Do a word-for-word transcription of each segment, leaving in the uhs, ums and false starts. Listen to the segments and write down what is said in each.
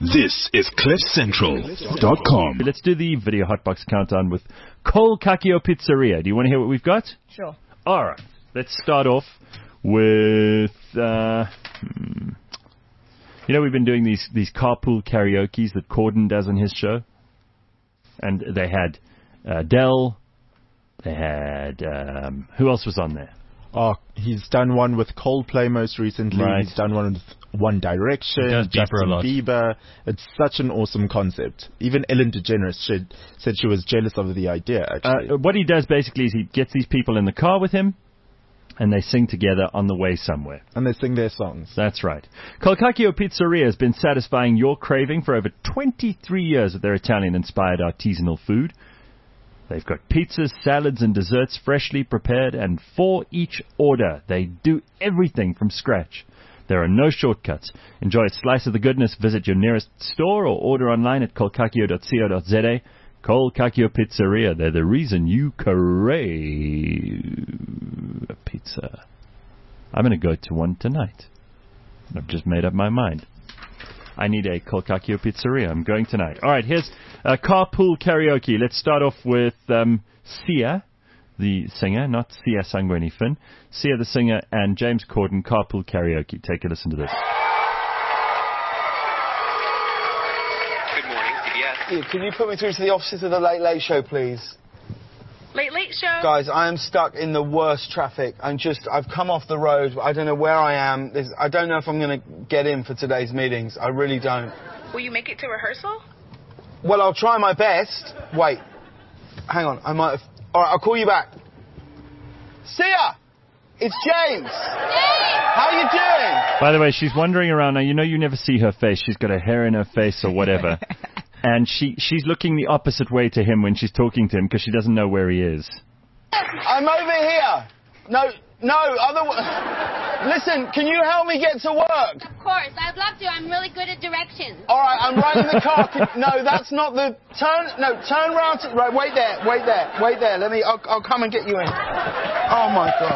This is cliff central dot com. Let's do the video hotbox countdown with Cole Kakio Pizzeria. Do you want to hear what we've got? Sure. All right. Let's start off with, uh, hmm. you know, we've been doing these, these carpool karaokes that Corden does on his show. And they had uh, Dell. They had, um, who else was on there? Oh, he's done one with Coldplay most recently. Right. He's done one with One Direction, He does Bieber Justin a lot. Bieber. It's such an awesome concept. Even Ellen DeGeneres said, said she was jealous of the idea, actually. Uh, what he does basically is he gets these people in the car with him, and they sing together on the way somewhere. And they sing their songs. That's right. Colcacchio Pizzeria has been satisfying your craving for over twenty-three years with their Italian-inspired artisanal food. They've got pizzas, salads, and desserts freshly prepared, and for each order, they do everything from scratch. There are no shortcuts. Enjoy a slice of the goodness. Visit your nearest store or order online at colcacchio dot co dot za. Colcacchio Pizzeria. They're the reason you crave a pizza. I'm going to go to one tonight. I've just made up my mind. I need a Colcacchio Pizzeria. I'm going tonight. All right, here's uh, Carpool Karaoke. Let's start off with um, Sia, the singer, not Sia Sangweni Finn. Sia, the singer, and James Corden, Carpool Karaoke. Take a listen to this. Good morning, C B S. Yeah, can you put me through to the offices of the Late Late Show, please? Late Late Show? Guys, I am stuck in the worst traffic. I'm just, I've come off the road. I don't know where I am. There's, I don't know if I'm going to get in for today's meetings. I really don't. Will you make it to rehearsal? Well, I'll try my best. Wait. Hang on. I might have... All right, I'll call you back. Sia! It's James! How you doing? By the way, she's wandering around. Now, you know you never see her face. She's got her hair in her face or whatever. And she, she's looking the opposite way to him when she's talking to him because she doesn't know where he is. I'm over here. No, no, other... Listen, can you help me get to work? Of course, I'd love to. I'm really good at directions. All right, I'm right in the car. Can, no, that's not the... Turn... No, turn round. To, right, wait there, wait there, wait there. Let me... I'll, I'll come and get you in. Oh, my God.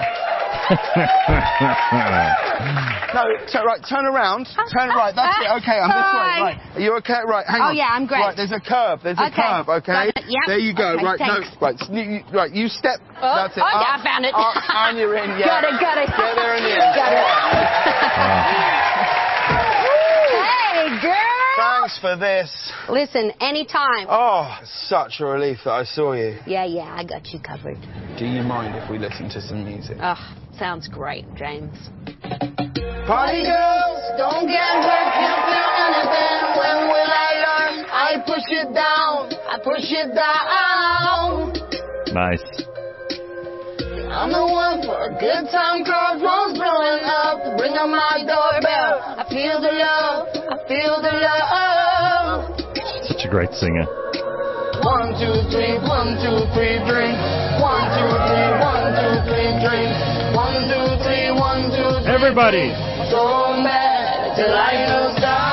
No, t- right, turn around. Turn right, that's it. Okay, I'm this way. Right. Are you okay? Right, hang Oh, on. yeah, I'm great. Right, there's a curb. There's a Okay. curb, okay? Got it. Yep. There you go. Okay, right, thanks. no, right, you, you- right, you step. Oh, that's it. oh, yeah, Up, I found it. Up, and you're in, yeah. Got it, got it. Get there and in. Got it. Hey, Wow. girl. Thanks for this. Listen, anytime. Oh, such a relief that I saw you. Yeah, yeah, I got you covered. Do you mind if we listen to some music? Oh, sounds great, James. Party girls, don't get hurt, can't feel anything. When will I learn? I push it down, I push it down. Nice. I'm the one for a good time, car phone's blowing up. Ring on my doorbell. I feel the love, I feel the love. Such a great singer. One, two, three, one, two, three, drink. One, two, three, one, two, three, drink. One, two, three, one, two, three. Everybody. So mad till I lose down.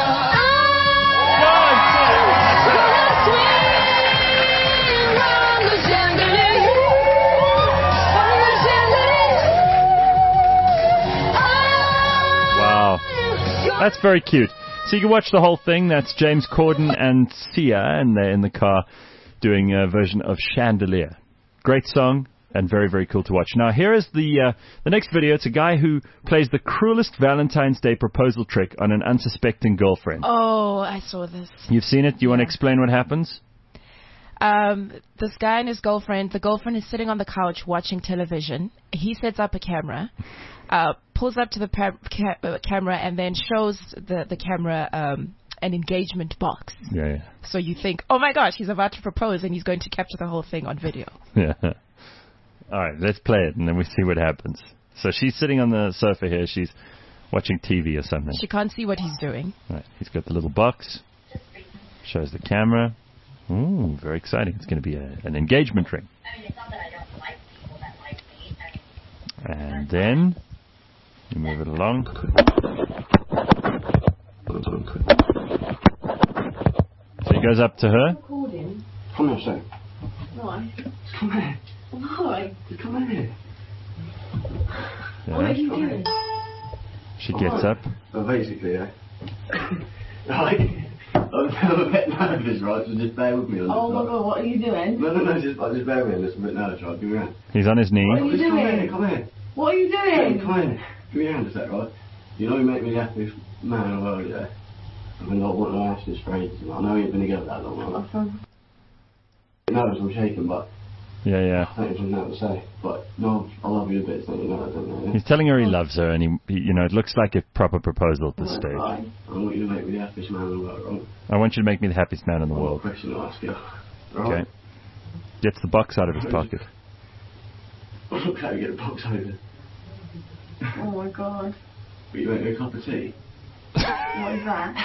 Wow. That's very cute. So you can watch the whole thing. That's James Corden and Sia, and they're in the car doing a version of Chandelier. Great song and very, very cool to watch. Now, here is the uh, the next video. It's a guy who plays the cruelest Valentine's Day proposal trick on an unsuspecting girlfriend. Oh, I saw this. You've seen it? Do you want to explain what happens? Um, this guy and his girlfriend, the girlfriend is sitting on the couch watching television. He sets up a camera, uh, pulls up to the pa- ca- uh, camera, and then shows the, the camera um, an engagement box. Yeah, yeah. So you think, oh my gosh, he's about to propose, and he's going to capture the whole thing on video. Yeah. All right, let's play it, and then we see what happens. So she's sitting on the sofa here. She's watching T V or something. She can't see what he's doing. Right, he's got the little box. Shows the camera. Ooh, very exciting. It's going to be a, an engagement ring. And then you move it along. So he goes up to her. Come here, sir. Why? Come here. Why? Come here. Yeah. What are you doing? She gets up. Well, basically, yeah. Right. I'm a bit nervous, right? So just bear with me on this. Oh my god, what are you doing? No, no, no, just, just bear with me on this. I'm a bit nervous, right? Give me a hand. He's on his knee. What are you Just come doing? here, come here. What are you doing? Come here. Give me a hand a sec, right? You know you make me the happiest man in the world, yeah? I've been not wanting to ask this for ages. I know you've been together that long, right? I'm nervous, I'm shaking, but Yeah, yeah. I don't even know what to say. But no, I love you a bit, so you know I don't know. Yeah? He's telling her he loves her, and he, he, you know, it looks like a proper proposal at this stage. Right. I want you to make me the happiest man in the world, right? I want you to make me the happiest man in the I've got a world. question to ask you. Right? Okay. Gets the box out of his pocket. Okay, get the box over. Oh my god. Will you make me a cup of tea? What is that?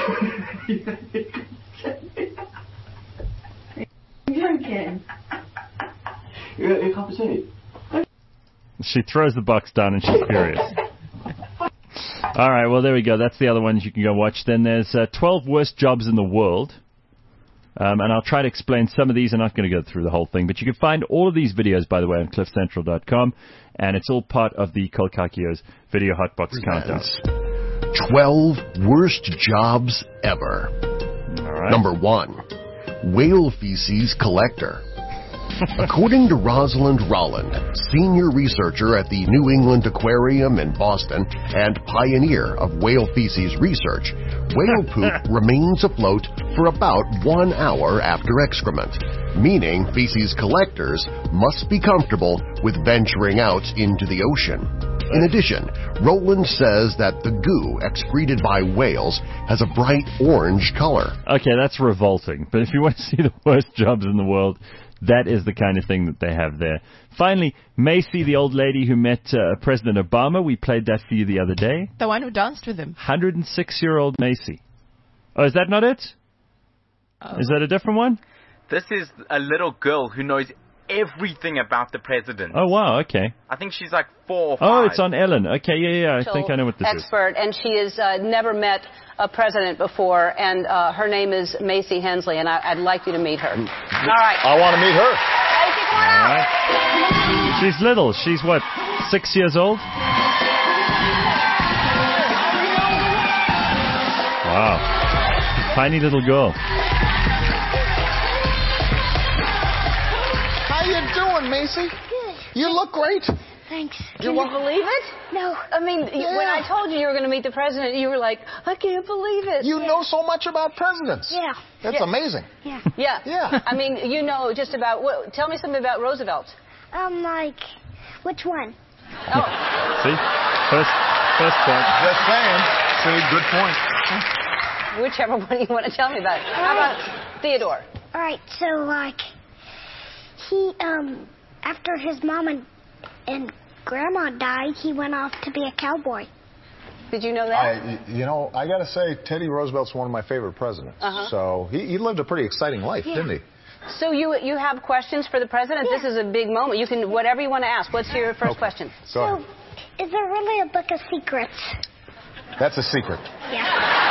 Are you joking? You make me a cup of tea? She throws the box down and she's furious. All right, well, there we go. That's the other ones you can go watch. Then there's uh, twelve worst jobs in the world. Um, and I'll try to explain some of these. I'm not going to go through the whole thing. But you can find all of these videos, by the way, on cliff central dot com. And it's all part of the Kolkakio's Video Hotbox Countdown. twelve worst jobs ever. All right. Number one, whale feces collector. According to Rosalind Rolland, senior researcher at the New England Aquarium in Boston and pioneer of whale feces research, whale poop remains afloat for about one hour after excrement, meaning feces collectors must be comfortable with venturing out into the ocean. In addition, Roland says that the goo excreted by whales has a bright orange color. Okay, that's revolting. But if you want to see the worst jobs in the world, that is the kind of thing that they have there. Finally, Macy, the old lady who met uh, President Obama. We played that for you the other day. The one who danced with him. one hundred six-year-old Macy. Oh, is that not it? Oh. Is that a different one? This is a little girl who knows everything about the president. Oh, wow, okay. I think she's like four or five. Oh, it's on Ellen. Okay, yeah, yeah, I think I know what this is. Expert, and she has uh, never met a president before, and uh, her name is Macy Hensley, and I, I'd like you to meet her. All right. I want to meet her. Macy, come on out. Right. She's little. She's, what, six years old? Wow. Tiny little girl. How you doing, Macy? Good. You look great. Thanks. Can you believe it? No. I mean, Yeah. when I told you you were going to meet the president, you were like, I can't believe it. You Yeah. know so much about presidents. Yeah. That's Yeah. amazing. Yeah. Yeah. Yeah. I mean, you know just about, what, tell me something about Roosevelt. Um, like, which one? Oh. See? First, first point. Just saying. See, good point. Whichever one you want to tell me about. How about Theodore? All right, so, like, he, um, after his mom and, and grandma died, he went off to be a cowboy. Did you know that? I, you know, I got to say, Teddy Roosevelt's one of my favorite presidents. Uh-huh. So he, he lived a pretty exciting life, Yeah. didn't he? So you you have questions for the president? Yeah. This is a big moment. You can, whatever you want to ask. What's your first Okay. question? Go So, ahead. is there really a book of secrets? That's a secret. Yeah.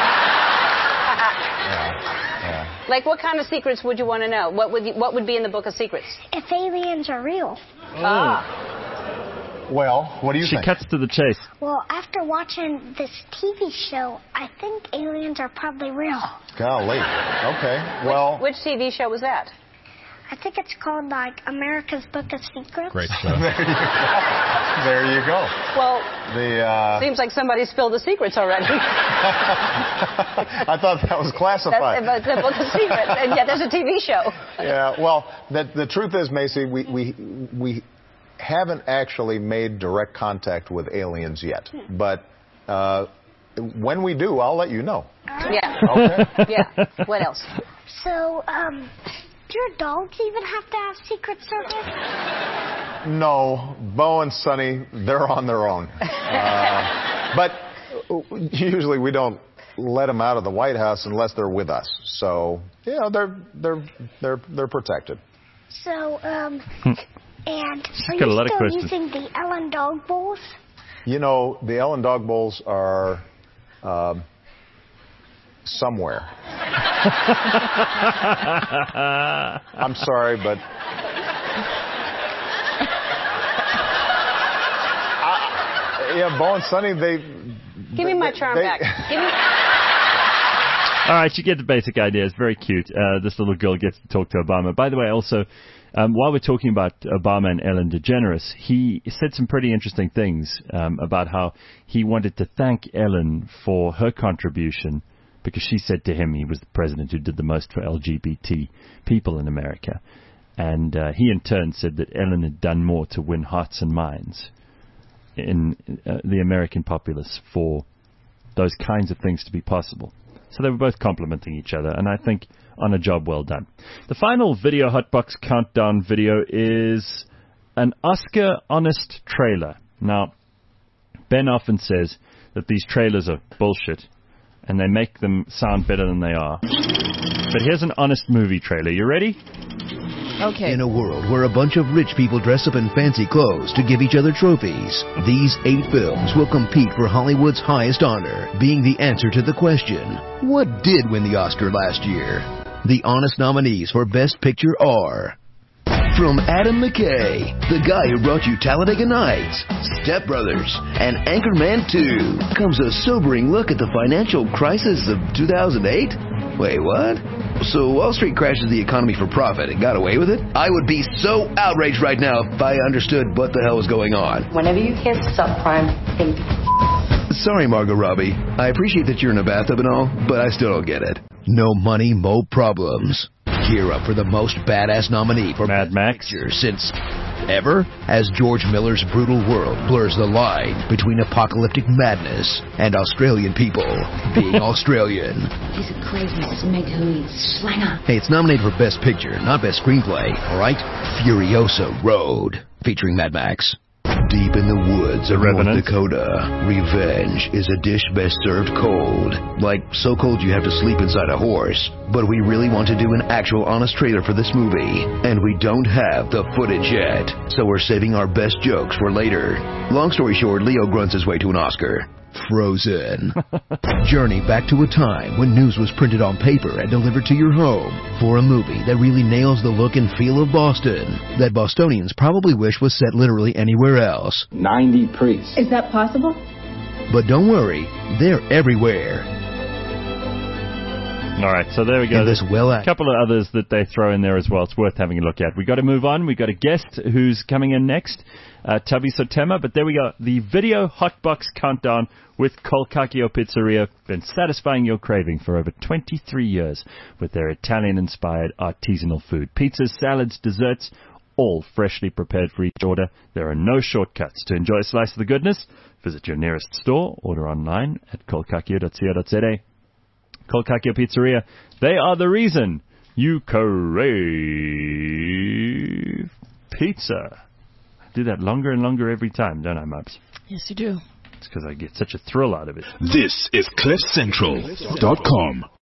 Yeah. Like, what kind of secrets would you want to know? What would you, what would be in the book of secrets? If aliens are real. Ah. Well, what do you She think? cuts to the chase. Well, after watching this T V show, I think aliens are probably real. Golly. Okay. Well. Which T V show was that? I think it's called, like, America's Book of Secrets. Great show. there you go. There you go. Well, The, uh... seems like somebody spilled the secrets already. I thought that was classified. That's the book of secrets, and yet there's a T V show. Yeah, well, the, the truth is, Macy, we, we, we haven't actually made direct contact with aliens yet. But uh, when we do, I'll let you know. Yeah. Okay? Yeah. What else? So, um, do your dogs even have to have Secret Service? No, Bo and Sonny, they're on their own. Uh, but usually we don't let them out of the White House unless they're with us. So, you know, they're they're they're they're protected. So, um, and are got a you lot of still questions. using the Ellen Dog Bowls? You know, the Ellen Dog Bowls are um, somewhere. I'm sorry, but I, yeah, Bo and Sonny, they. Give me my charm they, back. Give me. All right, you get the basic idea. It's very cute. Uh, this little girl gets to talk to Obama. By the way, also, um, while we're talking about Obama and Ellen DeGeneres, he said some pretty interesting things um, about how he wanted to thank Ellen for her contribution, because she said to him he was the president who did the most for L G B T people in America. And uh, he in turn said that Ellen had done more to win hearts and minds in uh, the American populace for those kinds of things to be possible. So they were both complimenting each other, and I think on a job well done. The final Video Hotbox Countdown video is an Oscar honest trailer. Now, Ben often says that these trailers are bullshit, and they make them sound better than they are. But here's an honest movie trailer. You ready? Okay. In a world where a bunch of rich people dress up in fancy clothes to give each other trophies, these eight films will compete for Hollywood's highest honor, being the answer to the question, what did win the Oscar last year? The honest nominees for Best Picture are... From Adam McKay, the guy who brought you Talladega Nights, Step Brothers, and Anchorman two, comes a sobering look at the financial crisis of two thousand eight? Wait, what? So Wall Street crashes the economy for profit and got away with it? I would be so outraged right now if I understood what the hell was going on. Whenever you hear subprime, think... Sorry, Margot Robbie. I appreciate that you're in a bathtub and all, but I still don't get it. No money, mo problems. Gear up for the most badass nominee for Mad Max Picture since ever, as George Miller's brutal world blurs the line between apocalyptic madness and Australian people being Australian. He's a crazy, smeggy slanger. Hey, it's nominated for Best Picture, not Best Screenplay, alright? Furiosa Road, featuring Mad Max. Deep in the woods of North Dakota, revenge is a dish best served cold. Like, so cold you have to sleep inside a horse. But we really want to do an actual honest trailer for this movie, and we don't have the footage yet, so we're saving our best jokes for later. Long story short, Leo grunts his way to an Oscar. Frozen. Journey back to a time when news was printed on paper and delivered to your home for a movie that really nails the look and feel of Boston that Bostonians probably wish was set literally anywhere else. ninety priests. Is that possible? But don't worry, they're everywhere. All right, so there we go. And There's this well a couple of others that they throw in there as well. It's worth having a look at. We've got to move on. We've got a guest who's coming in next, uh, Tubby Sotema. But there we go. The Video Hotbox Countdown with Colcacchio Pizzeria. Been satisfying your craving for over twenty-three years with their Italian-inspired artisanal food. Pizzas, salads, desserts, all freshly prepared for each order. There are no shortcuts. To enjoy a slice of the goodness, visit your nearest store. Order online at colcacchio dot co dot za. Colcacchio Pizzeria, they are the reason you crave pizza. I do that longer and longer every time, don't I, Mubs? Yes, you do. It's because I get such a thrill out of it. This is cliff central dot com.